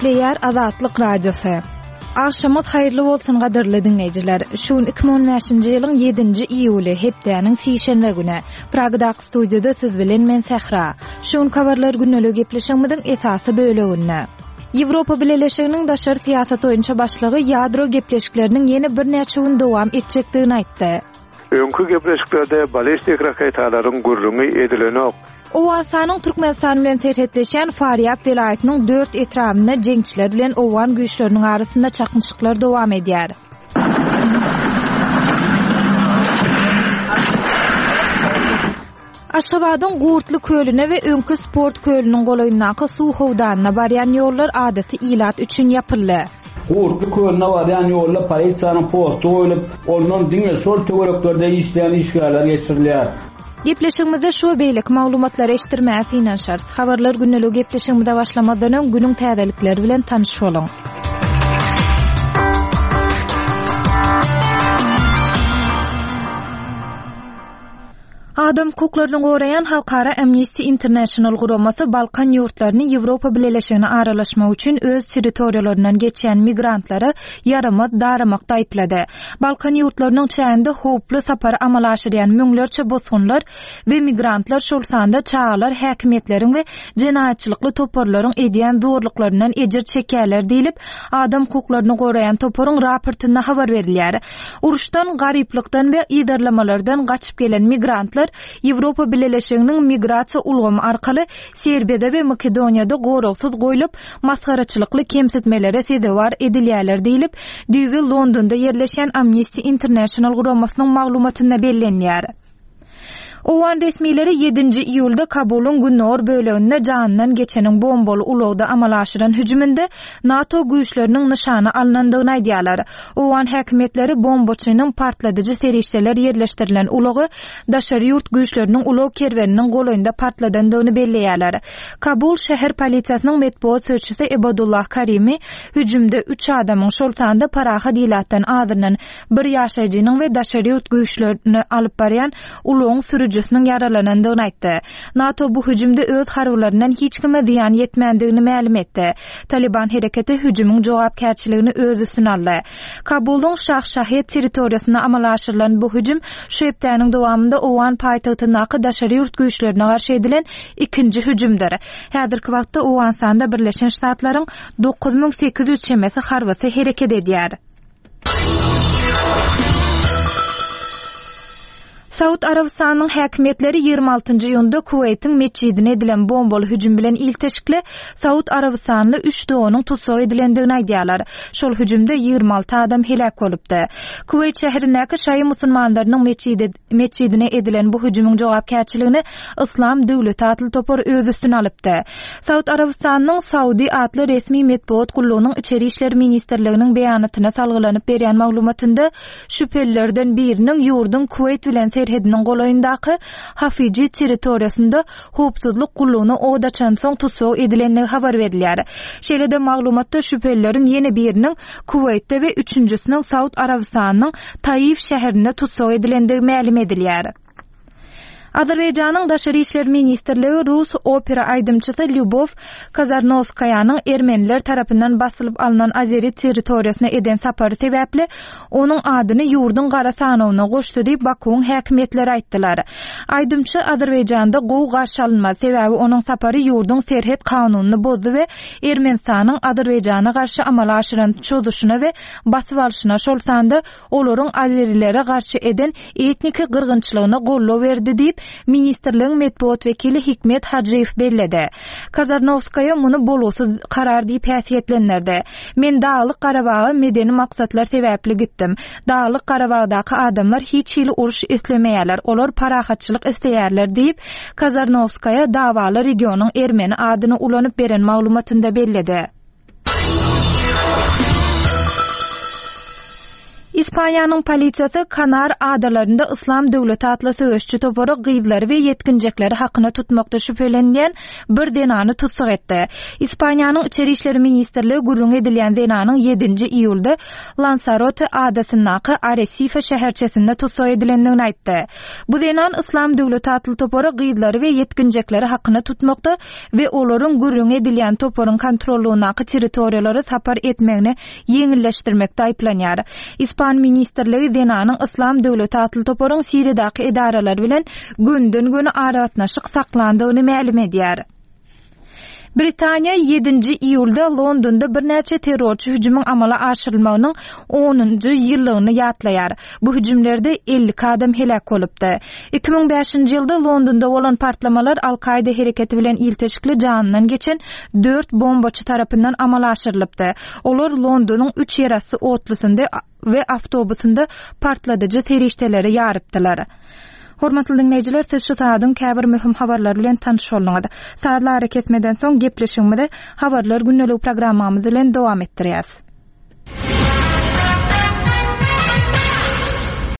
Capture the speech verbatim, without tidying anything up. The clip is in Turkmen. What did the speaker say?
Nükleer Azatlyk Radiosu. Akşamyz haýyrly bolsun gaderli dinleýijiler. Şuň iki bin on beşinji ýylyň ýedinji iýuly hepdeniň sişenbe güni Pragdaky studiýada siz bilen men Sehra. Şuň kabarlar günnelik gepleşigimiziň esasy böleginde Ýewropa Birleşiginiň daşary siýasat boýunça başlygy ýadro gepleşikleriniň ýene bir näçe gün dowam etjekdigini aýtdy. Öňkü gepleşiklerde balistik raketalaryň gurrumy edilenok. Owasanyň Türkmenistan bilen serhetleşen Faryab welaýatynyň dört etrafynda jeňçiler bilen owan güýçleriniň arasynda çakmyşyklar dowam edýär. Aşgabatyň Gurtly kölüne we öňkü sport kölüniň golaýyndaky suw howdanyna barýan ýollar adaty ilat üçin ýapyldy. Gurtly kölüne barýan ýollar polisiýanyň postu goýulyp, ondan diňe şol töwereklerde işleýän işgärler geçirilýär. Gepleşigimizde şu beýlik maglumatlar eşitdirmäsi inen şart. Habarlar günnelik gepleşigimizde başlamadan öň günüň täzelikleri bilen tanyş boluň. Adam hukuklaryny goraýan Halkara Amnesty International guramasy Balkan ýurtlaryny Ýewropa Birleşigine aralaşmak üçin öz territoriýalaryndan geçýän migrantlara yaramaz daramakda aýplady. Balkan ýurtlarynyň çäginde howply sapar amal aşyrýan müňlerçe bosgunlar we migrantlar şol sanda çağalar häkimetleriň we jenaýatçylykly toparlaryň edýän zorluklaryndan ejir çekýärler diýilip, adam hukuklaryny goraýan toparyň raportynda habar berilýär. Uruşdan, garyplykdan we ýydarlamalardan gaçyp gelen migrantlar Ýewropa Birleşiginiň migrasiýa ulgamy arkaly Serbiýada we Makedoniýada goragsyz goýulyp, masgaraçylykly kemsitmelere sezewar edilýärler diýilip, düýbi Londonda ýerleşen Amnesty International guramasynyň maglumatynda bellenýär. Owan resmileri ýedinji iýulda Kabulun Günnor böleginde janynyň geçeniň bombaly ulagda amal aşyran hüjüminde NATO güýçleriniň nyşany alynandygyny aýdýarlar. Owan häkimetleri bombaçynyň partladyjy serişdeler ýerleşdirilen ulagy daşary ýurt güýçleriniň ulag kerweniniň golaýynda partladandygyny belleýärler. Kabul şäher polisiýasynyň medpuat sözçüsi Ebadullah Karimi hüjümde üç adamyň şol sanda paraha dilatdan adyrylan bir ýaşaýjynyň we daşary ýurt güýçlerini alyp barýan ulagyň sürücüsiniň yaralanandygyny aýtdy. NATO bu hüjümde öz harwlaryndan hiç kime ziýan ýetmändigini ma'lum etdi. Taliban hereketi hüjümüň jogapkärçiligini öz üstüne aldy. Kabulyň Şah-Şahid territoriýasyna amal aşyrylan bu hüjüm şu hepdeniň dowamında Owan paýtagtyndaky daşary ýurt güýçlerine garşy edilen ikinji hüjümdir. Häzirki wagtda Owan sanda Birleşen Ştatlaryň dokuz ming sekiz ýüz çemesi harwasy hereket edýär. Saud Arabistanyň häkimetleri ýygrima altynjy ýylda Kuweytiň meçidine edilen bombaly hüjüm bilen ilteşikli Saud Arabistanly üç dowanyň tutsak edilendigini aýdýarlar. Şol hüjümde ýygrima alty adam helak bolupdy. Kuweyt şäherindäki şaý musulmanlarynyň meçidi meçidine edilen bu hüjümüň jogapkärçiligini Islam döwleti atly topar öz üstüne alypdy. Saud Arabistanyň Saudi atly resmi medpuat gullugynyň içeri işler ministrliginiň beýanatyna salgylanyp berýän maglumatynda şüphelilerden biriniň ýurdun Kuweyt bilen serhediniň golaýyndaky Hafiji territoriýasynda howpsuzlyk gullugyny odaçan soň tutsak edilenligi habar berilýär. Şeýle-de maglumatda şüphelilerin ýene biriniň Kuweytde we üçüncüsiniň Saud Arabistanynyň Taif şäherinde tutsak edilendigi ma'lum edilýär. Azerbaýjanyň daşary işler ministrligi Rus opera aýdymçysy Lyubov Kazarnovskaýanyň ermeniler tarapyndan basylyp alynan Azeri territoriýasyna eden sapary sebäpli onuň adyny ýurdun gara sanawyna goşdy diýip Bakuň häkimetleri aýtdylar. Aýdymçy Azerbaýjanda gowy garşy alynma sebäbi onuň sapary ýurdun serhet kanunyny bozdy we Ermenistanyň Azerbaýjana garşy amal aşyran çözüşüne we basyp alyşyna şol sanda olaryň azerilere garşy eden etniki gyrgynçylygyna gollaw berdi diýip Ministerligiň medpuat wekili Hikmet Hajiýew belledi. Kazarnovskaya muny bolgusyz karar diýip häsiýetlendirdi. Men Dağlyk Garabaga medeni maksatlar sebäpli gitdim. Dağlyk Garabagdaky adamlar hiç hili uruş islemeýärler, olar parahatçylyk isleýärler diýip Kazarnovskaya dawaly regionyň ermeni adyny ulanyp beren maglumatynda belledi. İspanyanyň polisiýasy Kanar adalarynda Islam döwleti atly söwüşçi topory gyýdlary we yetkinjekleri hakyna tutmakda şüphelenýän bir denany tutsak etdi. İspanyanyň içeri işleri ministrligi gurrun edilýän denanyň ýedinji iýulda Lanzarote adasyndaky Arrecife şäherçesinde tutsak edilendigini aýtdy. Bu denan Islam döwleti atly topory gyýdlary we yetkinjekleri hakyna tutmakda we olaryň gurrun edilýän toporyň kontrollugynaky territoriýalary sapar etmegini ýeňilleşdirmekde aýplanýar. İspan ministerligi denanyň Islam döwleti atly toporyň Siriýadaky edaralar bilen günden güne aragatnaşyk saklandygyny ma'lum edýär. Britaniýa ýedinji iýulda Londonda bir näçe terrorçy hüjümüň amala aşyrylmagynyň onunju ýyllygyny ýatlaýar. Bu hüjümlerde ellik adam helak bolupdy. iki ming beşinji ýylda Londonda bolan partlamalar Al-Qaida hereketi bilen ilteşikli janynyň geçen dört bombaçy tarapyndan amala aşyrylypdy. Olar Londonyň üç ýerasy otlysynda we awtobusynda partladyjy terişdeleri ýarypdylar. Hormatly dinleyijiler, siz şu saatyň käbir möhüm habarlar bilen tanış bolňyz. Saatlar hareketmeden soň gepleşigimizde habarlar günnelik programmamyz bilen dowam etdirýäs.